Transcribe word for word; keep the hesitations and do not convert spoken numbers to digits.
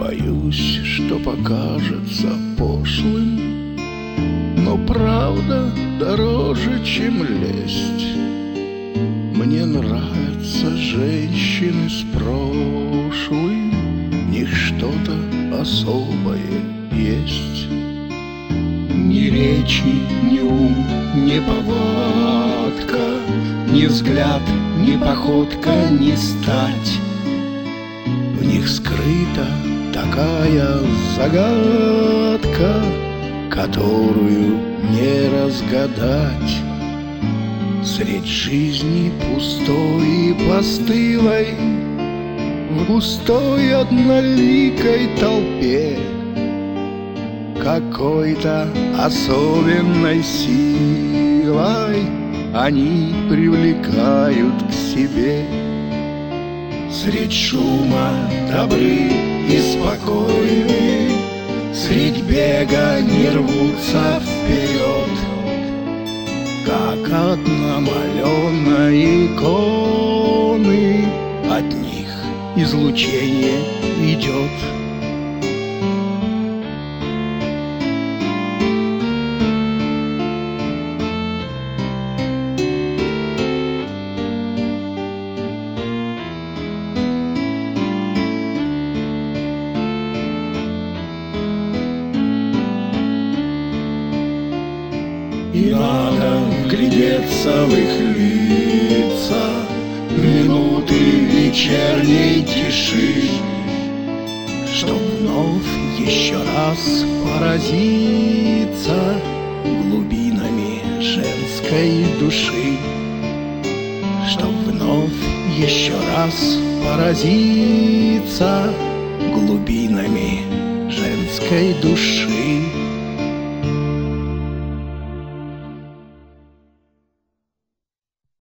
Боюсь, что покажется пошлым, но правда дороже, чем лесть. Мне нравятся женщины с прошлым, в них что-то особое есть. Ни речи, ни ум, ни повадка, ни взгляд, ни походка, ни стать. В них скрыта такая загадка, которую не разгадать. Средь жизни пустой и постылой, в густой одноликой толпе, какой-то особенной силой они привлекают к себе. Средь шума добры и спокойны, средь бега не рвутся вперед, как от намаленной иконы от них излучение идет. И надо вглядеться в их лица минуты вечерней тиши, чтоб вновь еще раз поразиться глубинами женской души, чтоб вновь еще раз поразиться глубинами женской души.